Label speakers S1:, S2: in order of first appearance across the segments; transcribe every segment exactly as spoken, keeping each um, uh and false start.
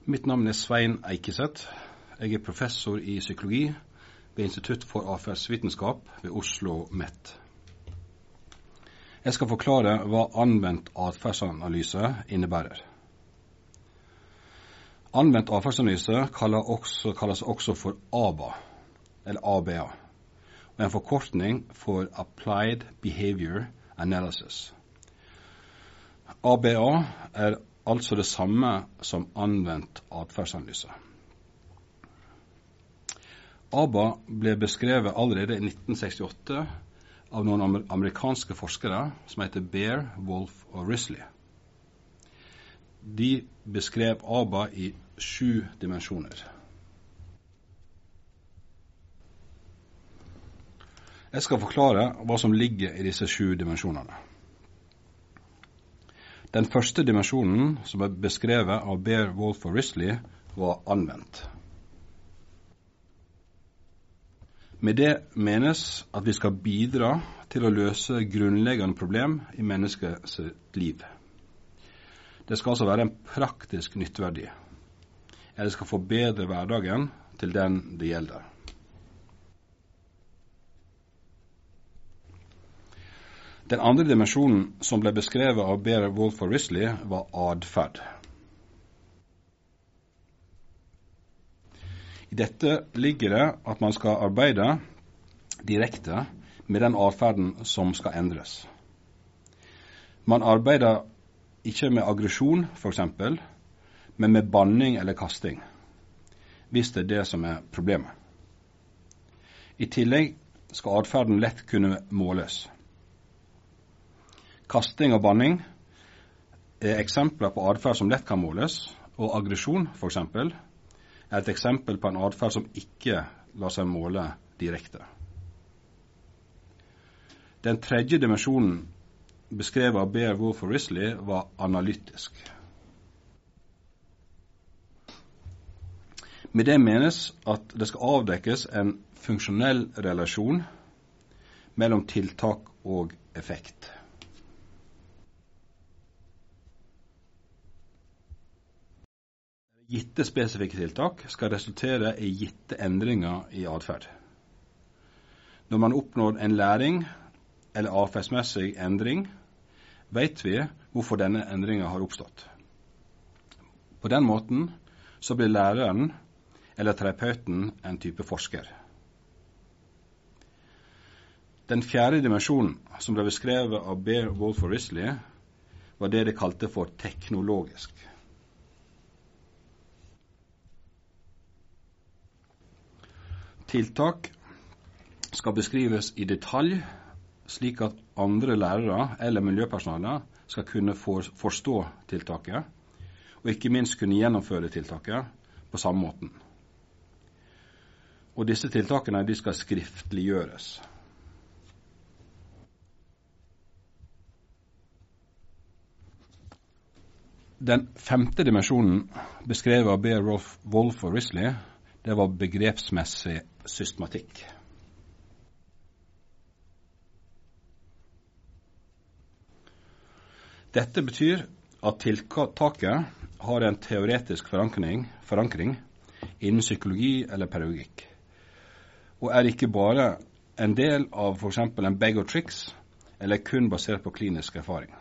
S1: Mitt navn er Svein Eikeseth. Jeg er professor i psykologi ved Institutt for atferdsvitenskap ved Oslo Met. Jeg skal forklare hva anvendt atferdsanalyse innebærer. Anvendt atferdsanalyse kalles også, kalles også for A B A, eller A B A, og en forkortning for Applied Behavior Analysis. A B A er altså det samme som anvendt atferdsanalyse. A B A ble beskrevet allerede i nitten sekstiåtte av noen amerikanske forskere som heter Bear, Wolf og Risley. De beskrev A B A i sju dimensjoner. Jeg skal forklare hva som ligger i disse sju dimensjonene. Den første dimensjonen, som er beskrevet av Bear, Wolf og Risley, var anvendt. Med det menes at vi skal bidra til å løse grunnleggende problem i menneskets liv. Det skal altså være en praktisk nytteverdi, eller skal forbedre hverdagen til den det gjelder. Den andre dimensjonen som ble beskrevet av Bear, Wolf og Risley var adferd. I dette ligger det at man skal arbeide direkte med den adferden som skal endres. Man arbeider ikke med aggresjon, for eksempel, men med banning eller kasting, hvis det er det som er problemet. I tillegg skal adferden lett kunne måles. Kasting og banning er eksempler på adferd som lett kan måles, og aggresjon, for eksempel, er et eksempel på en adferd som ikke lar seg måle direkte. Den tredje dimensjonen, beskrevet av Bear, Wolf og Risley, var analytisk. Med det menes at det skal avdekkes en funksjonell relasjon mellom tiltak og effekt. Gitte spesifikke tiltak skal resultere i gitte endringer i adferd. Når man oppnår en læring eller atferdsmessig endring, vet vi hvorfor denne endringen har oppstått. På den måten så blir læreren eller terapeuten en type forsker. Den fjerde dimensjonen, som ble beskrevet av Bear, Wolf og Risley, var det de kalte for teknologisk. Tiltak skal beskrives i detalj, slik at andre lærere eller miljøpersonale skal kunne for, forstå tiltaket, og ikke minst kunne gjennomføre tiltaket på samme måten. Og disse tiltakene de skal skriftliggjøres. Den femte dimensjonen, beskrevet av Bear, Wolf, Wolf og Risley, det var begrepsmessig systematikk. Dette betyr at tiltaket har en teoretisk forankring, forankring innen psykologi eller pedagogikk, og er ikke bare en del av for eksempel en bag of tricks, eller kun basert på klinisk erfaring.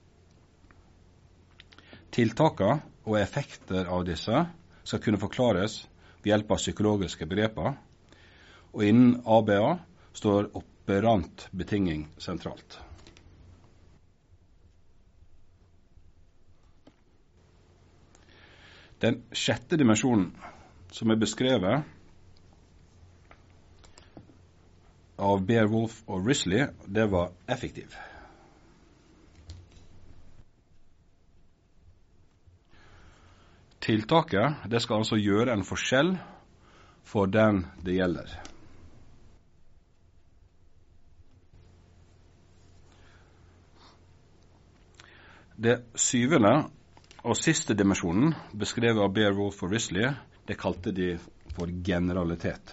S1: Tiltakene og effekter av disse skal kunne forklares ved hjelp av psykologiske begreper, og innen A B A står operant betinging sentralt. Den sjette dimensjonen, som er beskrevet av Bear, Wolf og Risley, det var effektiv. Tiltaket det skal altså gjøre en forskjell for den det gjelder. Det syvende og siste dimensjonen, beskrevet av Bear, Wolf og Risley, det kalte de for generalitet.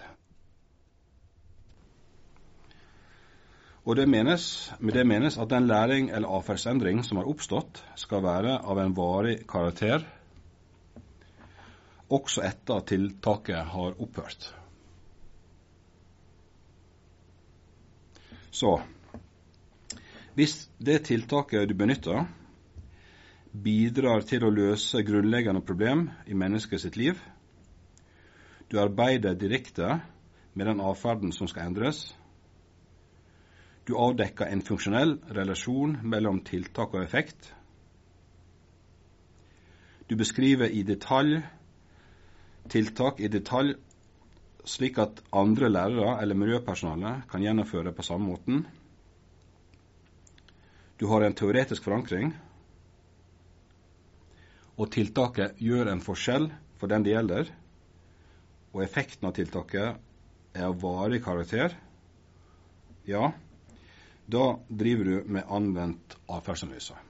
S1: Og det menes, med det menes at den læring eller atferdsendring som har oppstått, skal være av en varig karakter, også etter at tiltaket har opphørt. Så, hvis det tiltaket du benytter bidrar til å løse grunnleggende problem i mennesket sitt liv, du arbeider direkte med den atferden som skal endres, du avdekker en funksjonell relasjon mellom tiltak og effekt, du beskriver i detalj tiltak i detalj slik at andre lærere eller miljøpersonale kan gjennomføre på samme måten, du har en teoretisk forankring, og tiltaket gjør en forskjell for den det gjelder, og effekten av tiltaket er av varig karakter, ja, da driver du med anvendt atferdsanalyse.